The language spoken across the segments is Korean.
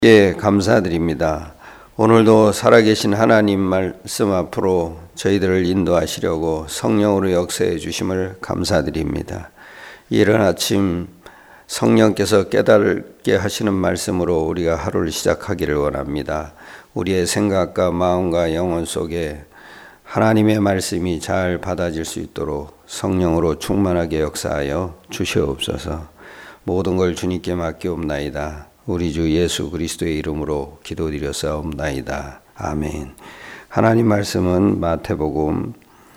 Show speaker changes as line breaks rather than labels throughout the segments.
예, 감사드립니다. 오늘도 살아계신 하나님 말씀 앞으로 저희들을 인도하시려고 성령으로 역사해 주심을 감사드립니다. 이른 아침 성령께서 깨닫게 하시는 말씀으로 우리가 하루를 시작하기를 원합니다. 우리의 생각과 마음과 영혼 속에 하나님의 말씀이 잘 받아질 수 있도록 성령으로 충만하게 역사하여 주시옵소서. 모든 걸 주님께 맡기옵나이다. 우리 주 예수 그리스도의 이름으로 기도드렸사옵나이다. 아멘. 하나님 말씀은 마태복음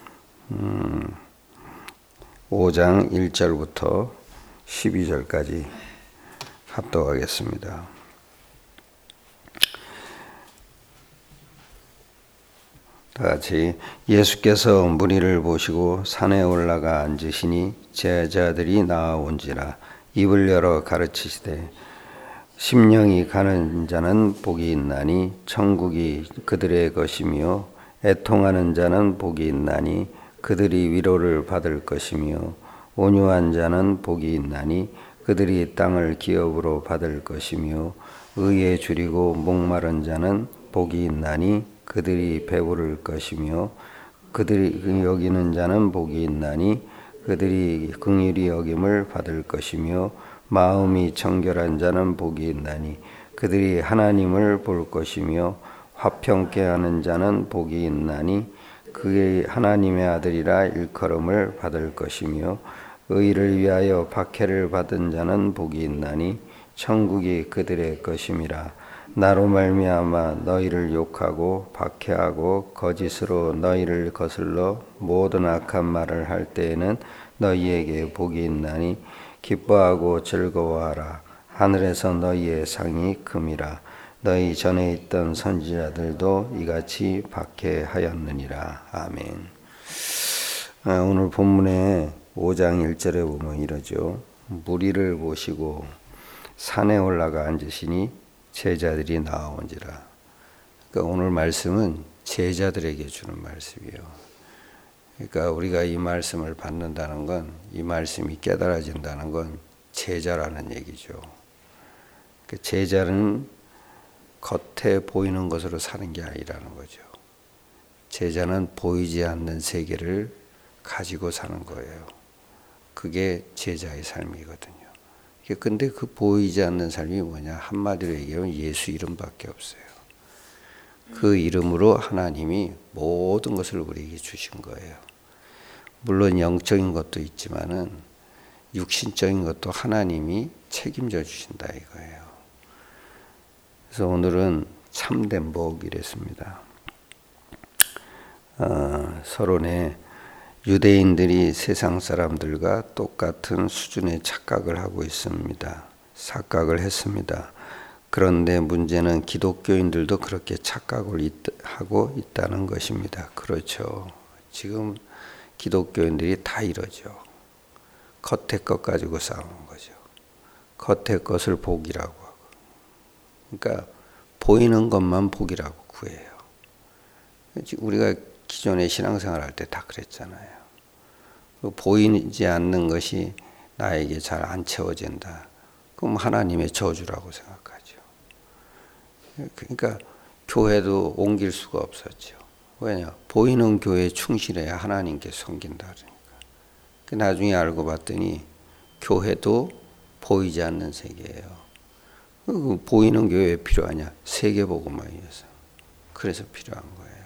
5장 1절부터 12절까지 합독하겠습니다. 다같이 예수께서 무리를 보시고 산에 올라가 앉으시니 제자들이 나아온지라 입을 열어 가르치시되 심령이 가는 자는 복이 있나니 천국이 그들의 것이며 애통하는 자는 복이 있나니 그들이 위로를 받을 것이며 온유한 자는 복이 있나니 그들이 땅을 기업으로 받을 것이며 의에 줄이고 목마른 자는 복이 있나니 그들이 배부를 것이며 그들이 여기는 자는 복이 있나니 그들이 긍휼히 여김을 받을 것이며 마음이 정결한 자는 복이 있나니 그들이 하나님을 볼 것이며 화평케 하는 자는 복이 있나니 그의 하나님의 아들이라 일컬음을 받을 것이며 의를 위하여 박해를 받은 자는 복이 있나니 천국이 그들의 것임이라. 나로 말미암아 너희를 욕하고 박해하고 거짓으로 너희를 거슬러 모든 악한 말을 할 때에는 너희에게 복이 있나니 기뻐하고 즐거워하라. 하늘에서 너희의 상이 큼이라. 너희 전에 있던 선지자들도 이같이 박해하였느니라. 아멘. 오늘 본문의 5장 1절에 보면 이러죠. 무리를 보시고 산에 올라가 앉으시니 제자들이 나아온지라. 그러니까 오늘 말씀은 제자들에게 주는 말씀이에요. 그러니까 우리가 이 말씀을 받는다는 건, 이 말씀이 깨달아진다는 건 제자라는 얘기죠. 제자는 겉에 보이는 것으로 사는 게 아니라는 거죠. 제자는 보이지 않는 세계를 가지고 사는 거예요. 그게 제자의 삶이거든요. 근데 그 보이지 않는 삶이 뭐냐? 한마디로 얘기하면 예수 이름밖에 없어요. 그 이름으로 하나님이 모든 것을 우리에게 주신 거예요. 물론 영적인 것도 있지만은 육신적인 것도 하나님이 책임져 주신다 이거예요. 그래서 오늘은 참된 복이랬습니다. 서론에 유대인들이 세상 사람들과 똑같은 수준의 착각을 하고 있습니다. 착각을 했습니다. 그런데 문제는 기독교인들도 그렇게 착각을 하고 있다는 것입니다. 그렇죠. 지금 기독교인들이 다 이러죠. 겉에 것 가지고 싸우는 거죠. 겉에 것을 복이라고 하고. 그러니까 보이는 것만 복이라고 구해요. 우리가 기존에 신앙생활 할 때 다 그랬잖아요. 보이지 않는 것이 나에게 잘 안 채워진다. 그럼 하나님의 저주라고 생각하죠. 그러니까 교회도 옮길 수가 없었죠. 왜냐? 보이는 교회에 충실해야 하나님께 섬긴다 그러니까. 나중에 알고 봤더니 교회도 보이지 않는 세계예요. 보이는 교회 왜 필요하냐? 세계복음화이어서. 그래서 필요한 거예요.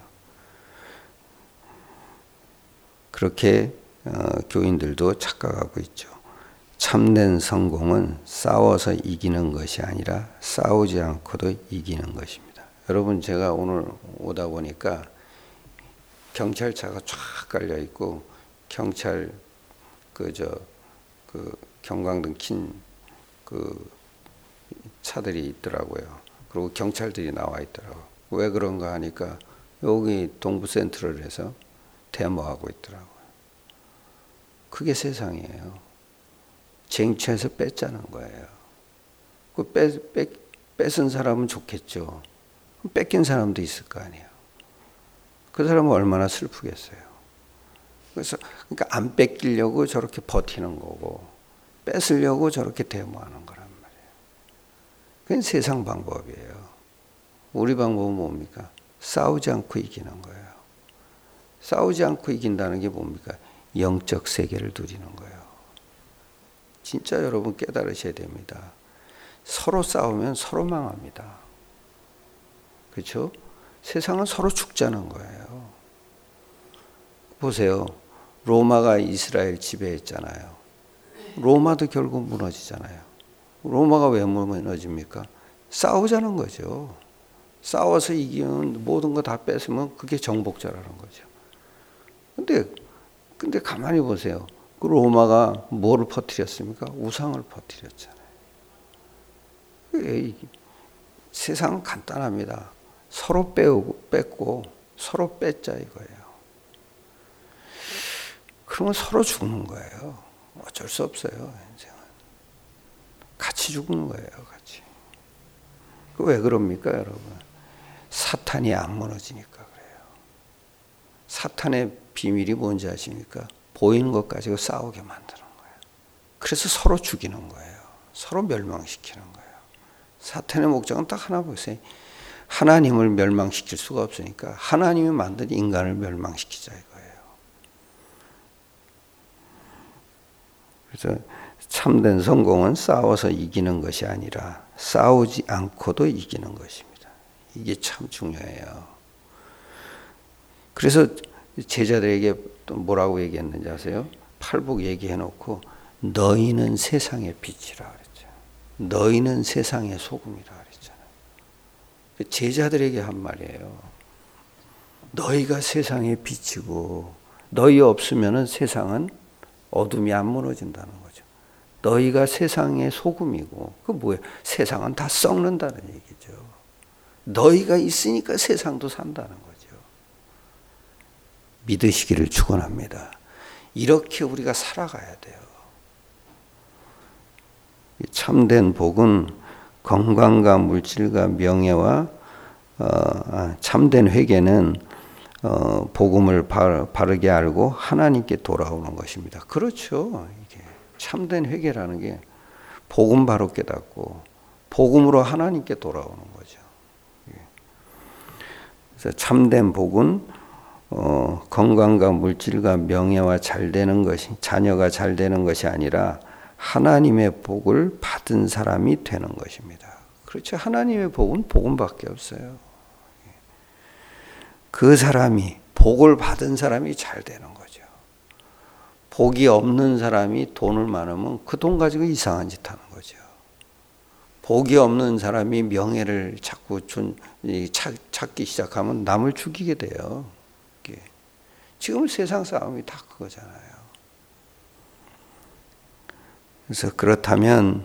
그렇게 교인들도 착각하고 있죠. 참된 성공은 싸워서 이기는 것이 아니라 싸우지 않고도 이기는 것입니다. 여러분, 제가 오늘 오다 보니까 경찰차가 쫙 깔려 있고 경찰 경광등 킨 차들이 있더라고요. 그리고 경찰들이 나와 있더라고요. 왜 그런가 하니까 여기 동부센트럴에서 데모하고 있더라고요. 그게 세상이에요. 쟁취해서 뺐자는 거예요. 뺏은 사람은 좋겠죠. 뺏긴 사람도 있을 거 아니에요. 그 사람은 얼마나 슬프겠어요. 그러니까 안 뺏기려고 저렇게 버티는 거고 뺏으려고 저렇게 데모하는 거란 말이에요. 그건 세상 방법이에요. 우리 방법은 뭡니까? 싸우지 않고 이기는 거예요. 싸우지 않고 이긴다는 게 뭡니까? 영적 세계를 누리는 거예요. 진짜 여러분 깨달으셔야 됩니다. 서로 싸우면 서로 망합니다. 그렇죠? 세상은 서로 죽자는 거예요. 보세요. 로마가 이스라엘 지배했잖아요. 로마도 결국 무너지잖아요. 로마가 왜 무너집니까? 싸우자는 거죠. 싸워서 이기면 모든 거 다 뺏으면 그게 정복자라는 거죠. 근데 가만히 보세요. 그 로마가 뭐를 퍼뜨렸습니까? 우상을 퍼뜨렸잖아요. 세상은 간단합니다. 서로 뺏고 서로 뺏자 이거예요. 그러면 서로 죽는 거예요. 어쩔 수 없어요. 인생은. 같이 죽는 거예요. 같이. 왜 그럽니까 여러분? 사탄이 안 무너지니까 그래요. 사탄의 비밀이 뭔지 아십니까? 보이는 것 가지고 싸우게 만드는 거예요. 그래서 서로 죽이는 거예요. 서로 멸망시키는 거예요. 사탄의 목적은 딱 하나 보세요. 하나님을 멸망시킬 수가 없으니까 하나님이 만든 인간을 멸망시키자 이거예요. 그래서 참된 성공은 싸워서 이기는 것이 아니라 싸우지 않고도 이기는 것입니다. 이게 참 중요해요. 그래서 제자들에게 또 뭐라고 얘기했는지 아세요? 팔복 얘기해놓고 너희는 세상의 빛이라 그랬죠. 너희는 세상의 소금이라 그랬잖아요. 제자들에게 한 말이에요. 너희가 세상의 빛이고 너희 없으면은 세상은 어둠이 안 무너진다는 거죠. 너희가 세상의 소금이고 그 뭐예요? 세상은 다 썩는다는 얘기죠. 너희가 있으니까 세상도 산다는 거죠. 믿으시기를 축원합니다. 이렇게 우리가 살아가야 돼요. 참된 복은 건강과 물질과 명예와 참된 회개는 복음을 바르게 알고 하나님께 돌아오는 것입니다. 그렇죠. 이게 참된 회개라는 게 복음 바로 깨닫고 복음으로 하나님께 돌아오는 거죠. 그래서 참된 복은 건강과 물질과 명예와 잘 되는 것이 자녀가 잘 되는 것이 아니라 하나님의 복을 받은 사람이 되는 것입니다. 그렇죠. 하나님의 복은 복음밖에 없어요. 그 사람이 복을 받은 사람이 잘 되는 거죠. 복이 없는 사람이 돈을 많으면 그 돈 가지고 이상한 짓 하는 거죠. 복이 없는 사람이 명예를 자꾸 찾기 시작하면 남을 죽이게 돼요. 지금 세상 싸움이 다 그거잖아요. 그래서 그렇다면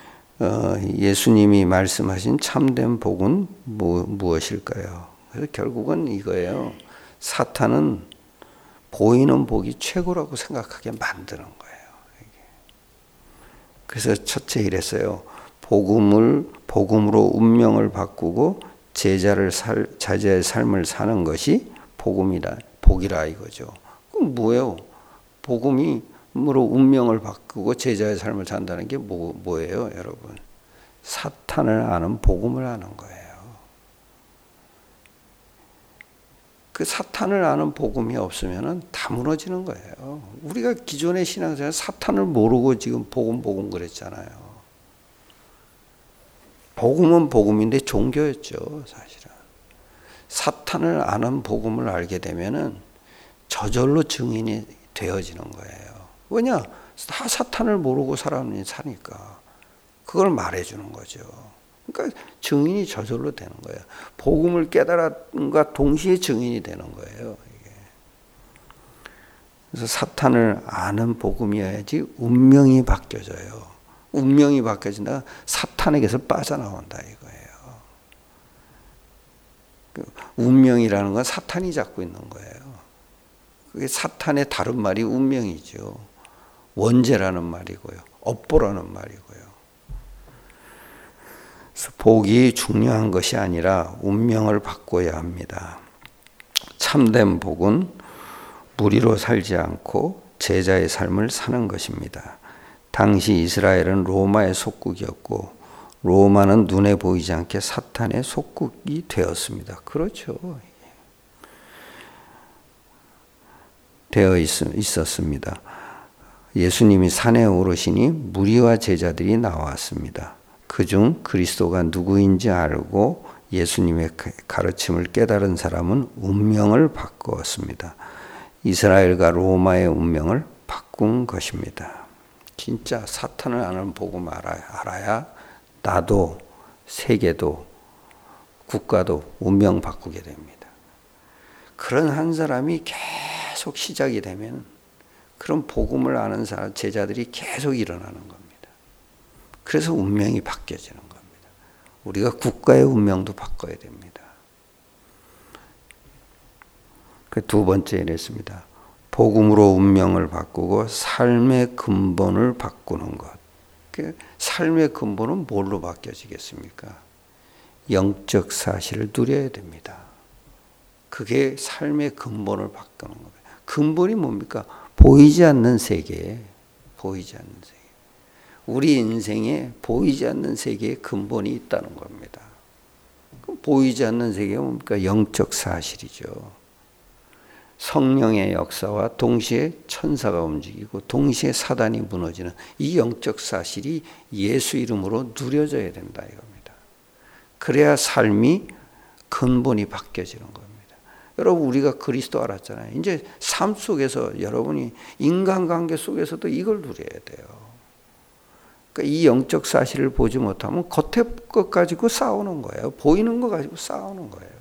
예수님이 말씀하신 참된 복은 무엇일까요? 그래서 결국은 이거예요. 사탄은 보이는 복이 최고라고 생각하게 만드는 거예요. 그래서 첫째 이랬어요. 복음으로 운명을 바꾸고 제자의 삶을 사는 것이 복이라 이거죠. 그럼 뭐예요? 복음으로 운명을 바꾸고 제자의 삶을 산다는 게 뭐예요, 여러분? 사탄을 아는 복음을 아는 거예요. 그 사탄을 아는 복음이 없으면 다 무너지는 거예요. 우리가 기존의 신앙생활 사탄을 모르고 지금 복음 그랬잖아요. 복음은 복음인데 종교였죠, 사실은. 사탄을 아는 복음을 알게 되면은 저절로 증인이 되어지는 거예요. 왜냐? 다 사탄을 모르고 사니까 그걸 말해주는 거죠. 그러니까 증인이 저절로 되는 거예요. 복음을 깨달음과 동시에 증인이 되는 거예요. 이게. 그래서 사탄을 아는 복음이어야지 운명이 바뀌어져요. 운명이 바뀌어진다. 사탄에게서 빠져나온다 이거예요. 운명이라는 건 사탄이 잡고 있는 거예요. 그게 사탄의 다른 말이 운명이죠. 원죄라는 말이고요. 업보라는 말이고요. 그래서 복이 중요한 것이 아니라 운명을 바꿔야 합니다. 참된 복은 무리로 살지 않고 제자의 삶을 사는 것입니다. 당시 이스라엘은 로마의 속국이었고 로마는 눈에 보이지 않게 사탄의 속국이 되었습니다. 그렇죠. 되어 있었습니다. 예수님이 산에 오르시니 무리와 제자들이 나왔습니다. 그중 그리스도가 누구인지 알고 예수님의 가르침을 깨달은 사람은 운명을 바꾸었습니다. 이스라엘과 로마의 운명을 바꾼 것입니다. 진짜 사탄을 아는 복음 알아야 나도 세계도 국가도 운명 바꾸게 됩니다. 그런 한 사람이 계속 시작이 되면 그런 복음을 아는 사람, 제자들이 계속 일어나는 겁니다. 그래서 운명이 바뀌어지는 겁니다. 우리가 국가의 운명도 바꿔야 됩니다. 그 두 번째 이랬습니다. 복음으로 운명을 바꾸고 삶의 근본을 바꾸는 것. 그 삶의 근본은 뭘로 바뀌어지겠습니까? 영적 사실을 누려야 됩니다. 그게 삶의 근본을 바꾸는 겁니다. 근본이 뭡니까? 보이지 않는 세계, 보이지 않는 세계. 우리 인생에 보이지 않는 세계에 근본이 있다는 겁니다. 보이지 않는 세계가 뭡니까? 영적 사실이죠. 성령의 역사와 동시에 천사가 움직이고 동시에 사단이 무너지는 이 영적 사실이 예수 이름으로 누려져야 된다 이겁니다. 그래야 삶이 근본이 바뀌어지는 겁니다. 여러분 우리가 그리스도 알았잖아요. 이제 삶 속에서 여러분이 인간관계 속에서도 이걸 누려야 돼요. 그러니까 이 영적 사실을 보지 못하면 겉에 것 가지고 싸우는 거예요. 보이는 거 가지고 싸우는 거예요.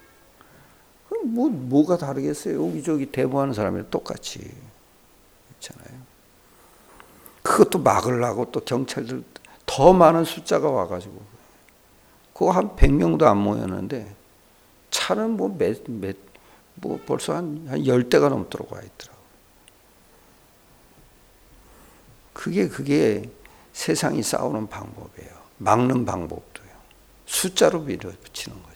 뭐가 다르겠어요? 여기저기 대모하는 사람이랑 똑같이 있잖아요. 그것도 막으려고 또 경찰들 더 많은 숫자가 와가지고 그거 한 100명도 안 모였는데 차는 벌써 한 10대가 넘도록 와 있더라고요. 그게 세상이 싸우는 방법이에요. 막는 방법도요. 숫자로 밀어붙이는 거죠.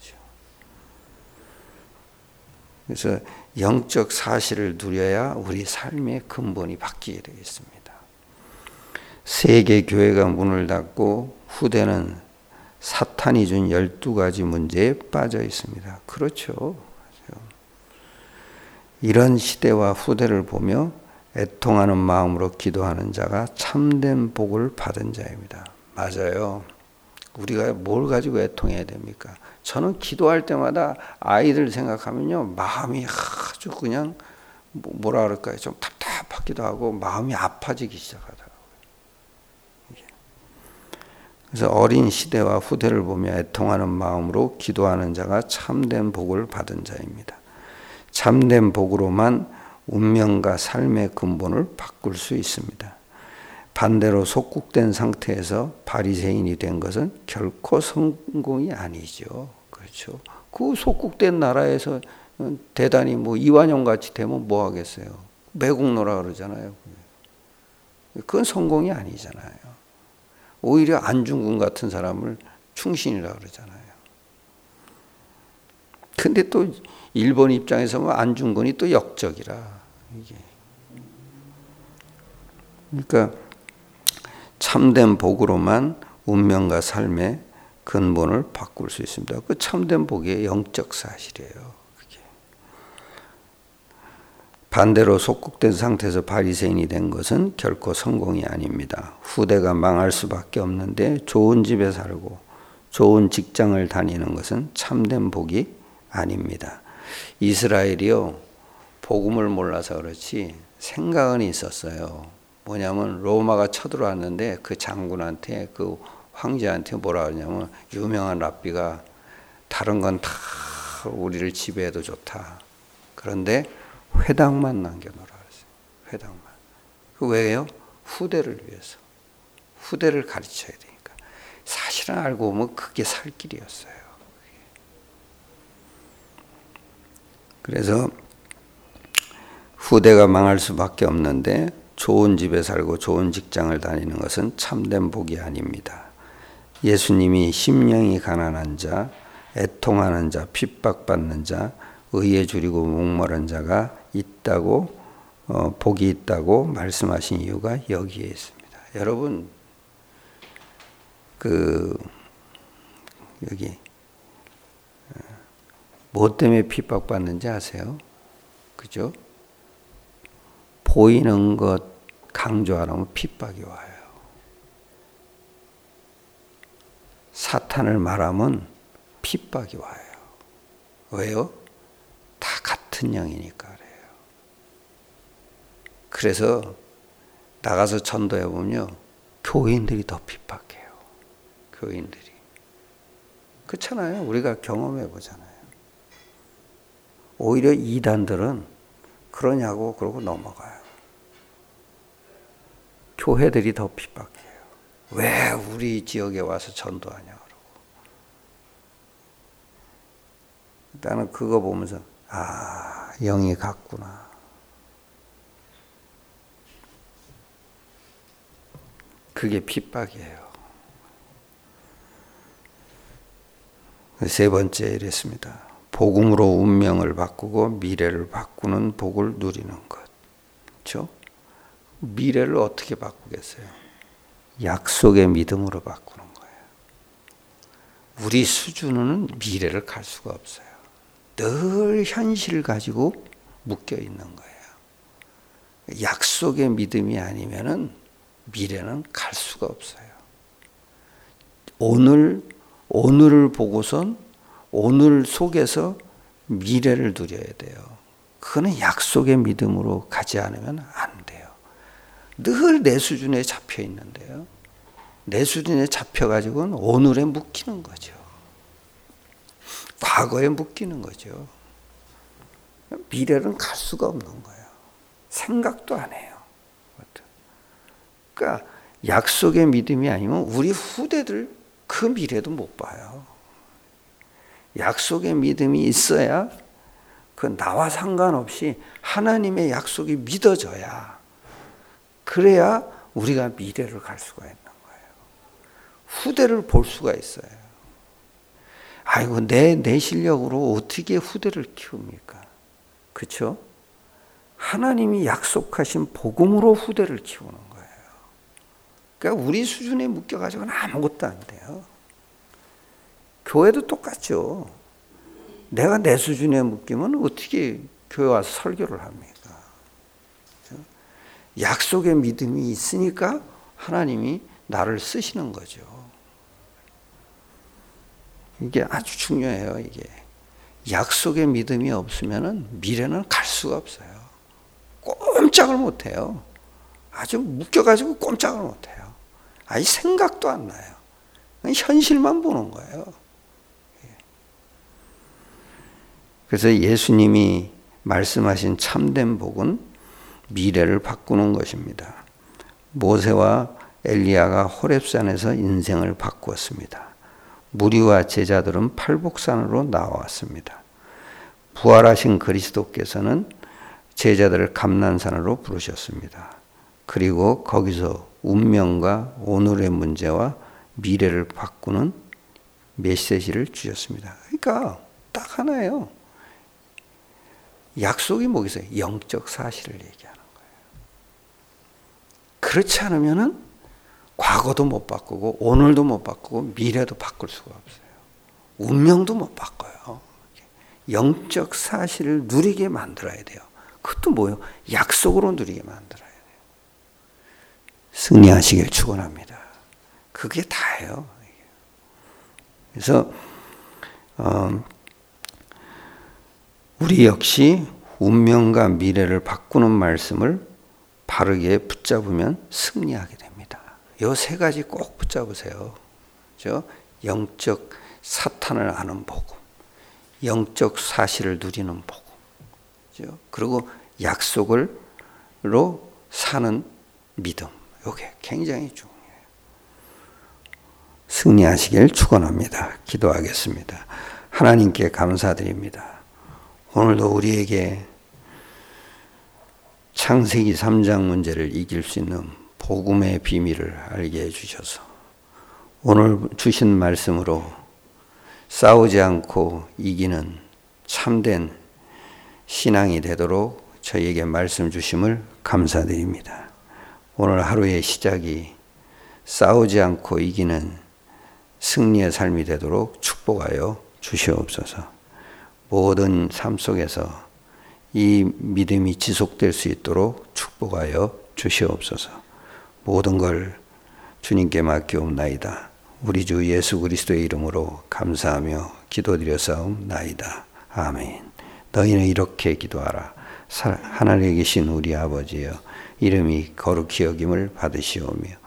그래서 영적 사실을 누려야 우리 삶의 근본이 바뀌게 되겠습니다. 세계 교회가 문을 닫고 후대는 사탄이 준 12가지 문제에 빠져 있습니다. 그렇죠. 이런 시대와 후대를 보며 애통하는 마음으로 기도하는 자가 참된 복을 받은 자입니다. 맞아요. 우리가 뭘 가지고 애통해야 됩니까? 저는 기도할 때마다 아이들 생각하면요. 마음이 아주 그냥 뭐라 그럴까요? 좀 답답하기도 하고 마음이 아파지기 시작하더라고요. 그래서 어린 시대와 후대를 보며 애통하는 마음으로 기도하는 자가 참된 복을 받은 자입니다. 참된 복으로만 운명과 삶의 근본을 바꿀 수 있습니다. 반대로 속국된 상태에서 바리새인이 된 것은 결코 성공이 아니죠. 그렇죠. 그 속국된 나라에서 대단히 이완용 같이 되면 뭐 하겠어요? 매국노라 그러잖아요. 그건 성공이 아니잖아요. 오히려 안중근 같은 사람을 충신이라 그러잖아요. 근데 또 일본 입장에서 보면 안중근이 또 역적이라 이게. 그러니까 참된 복으로만 운명과 삶의 근본을 바꿀 수 있습니다. 그 참된 복의 영적 사실이에요. 그게. 반대로 속국된 상태에서 바리새인이 된 것은 결코 성공이 아닙니다. 후대가 망할 수밖에 없는데 좋은 집에 살고 좋은 직장을 다니는 것은 참된 복이 아닙니다. 이스라엘이요, 복음을 몰라서 그렇지 생각은 있었어요. 뭐냐면 로마가 쳐들어왔는데 그 장군한테 그 황제한테 뭐라 하냐면 유명한 랍비가 다른 건 다 우리를 지배해도 좋다. 그런데 회당만 남겨놓으라 그랬어요. 회당만. 그 왜요? 후대를 위해서. 후대를 가르쳐야 되니까. 사실은 알고 보면 그게 살 길이었어요. 그래서 후대가 망할 수밖에 없는데 좋은 집에 살고 좋은 직장을 다니는 것은 참된 복이 아닙니다. 예수님이 심령이 가난한 자, 애통하는 자, 핍박받는 자, 의에 줄이고 목마른 자가 있다고 복이 있다고 말씀하신 이유가 여기에 있습니다. 여러분 여기 뭐 때문에 핍박받는지 아세요? 그죠? 보이는 것 강조하면 핍박이 와요. 사탄을 말하면 핍박이 와요. 왜요? 다 같은 영이니까 그래요. 그래서 나가서 전도해 보면요, 교인들이 더 핍박해요. 교인들이. 그렇잖아요. 우리가 경험해 보잖아요. 오히려 이단들은 그러냐고 그러고 넘어가요. 교회들이 더 핍박해요. 왜 우리 지역에 와서 전도하냐 그러고. 나는 그거 보면서 영이 같구나. 그게 핍박이에요. 세 번째 이랬습니다. 복음으로 운명을 바꾸고 미래를 바꾸는 복을 누리는 것. 그렇죠? 미래를 어떻게 바꾸겠어요? 약속의 믿음으로 바꾸는 거예요. 우리 수준은 미래를 갈 수가 없어요. 늘 현실을 가지고 묶여 있는 거예요. 약속의 믿음이 아니면은 미래는 갈 수가 없어요. 오늘을 보고선 오늘 속에서 미래를 누려야 돼요. 그거는 약속의 믿음으로 가지 않으면 안 돼요. 늘 내 수준에 잡혀 있는데요. 내 수준에 잡혀가지고는 오늘에 묶이는 거죠. 과거에 묶이는 거죠. 미래는 갈 수가 없는 거예요. 생각도 안 해요. 그러니까 약속의 믿음이 아니면 우리 후대들 그 미래도 못 봐요. 약속의 믿음이 있어야 그 나와 상관없이 하나님의 약속이 믿어져야, 그래야 우리가 미래를 갈 수가 있는 거예요. 후대를 볼 수가 있어요. 아이고 내 실력으로 어떻게 후대를 키웁니까? 그렇죠? 하나님이 약속하신 복음으로 후대를 키우는 거예요. 그러니까 우리 수준에 묶여가지고는 아무것도 안 돼요. 교회도 똑같죠. 내가 내 수준에 묶이면 어떻게 교회 와서 설교를 합니까? 그렇죠? 약속의 믿음이 있으니까 하나님이 나를 쓰시는 거죠. 이게 아주 중요해요. 이게 약속의 믿음이 없으면은 미래는 갈 수가 없어요. 꼼짝을 못 해요. 아주 묶여가지고 꼼짝을 못 해요. 아예 생각도 안 나요. 현실만 보는 거예요. 그래서 예수님이 말씀하신 참된 복은 미래를 바꾸는 것입니다. 모세와 엘리야가 호렙산에서 인생을 바꾸었습니다. 무리와 제자들은 팔복산으로 나왔습니다. 부활하신 그리스도께서는 제자들을 감난산으로 부르셨습니다. 그리고 거기서 운명과 오늘의 문제와 미래를 바꾸는 메시지를 주셨습니다. 그러니까 딱 하나예요. 약속이 뭐겠어요? 영적 사실을 얘기하는 거예요. 그렇지 않으면은 과거도 못 바꾸고 오늘도 못 바꾸고 미래도 바꿀 수가 없어요. 운명도 못 바꿔요. 영적 사실을 누리게 만들어야 돼요. 그것도 뭐예요? 약속으로 누리게 만들어야 돼요. 승리하시길 축원합니다. 그게 다예요. 그래서 우리 역시 운명과 미래를 바꾸는 말씀을 바르게 붙잡으면 승리하게 됩니다. 이 세 가지 꼭 붙잡으세요. 그렇죠? 영적 사탄을 아는 복음, 영적 사실을 누리는 복음, 그렇죠? 그리고 약속으로 사는 믿음. 이게 굉장히 중요해요. 승리하시길 축원합니다. 기도하겠습니다. 하나님께 감사드립니다. 오늘도 우리에게 창세기 3장 문제를 이길 수 있는 복음의 비밀을 알게 해주셔서 오늘 주신 말씀으로 싸우지 않고 이기는 참된 신앙이 되도록 저희에게 말씀 주심을 감사드립니다. 오늘 하루의 시작이 싸우지 않고 이기는 승리의 삶이 되도록 축복하여 주시옵소서. 모든 삶 속에서 이 믿음이 지속될 수 있도록 축복하여 주시옵소서. 모든 걸 주님께 맡기옵나이다. 우리 주 예수 그리스도의 이름으로 감사하며 기도드렸사옵나이다. 아멘. 너희는 이렇게 기도하라. 하늘에 계신 우리 아버지여, 이름이 거룩히 여김을 받으시오며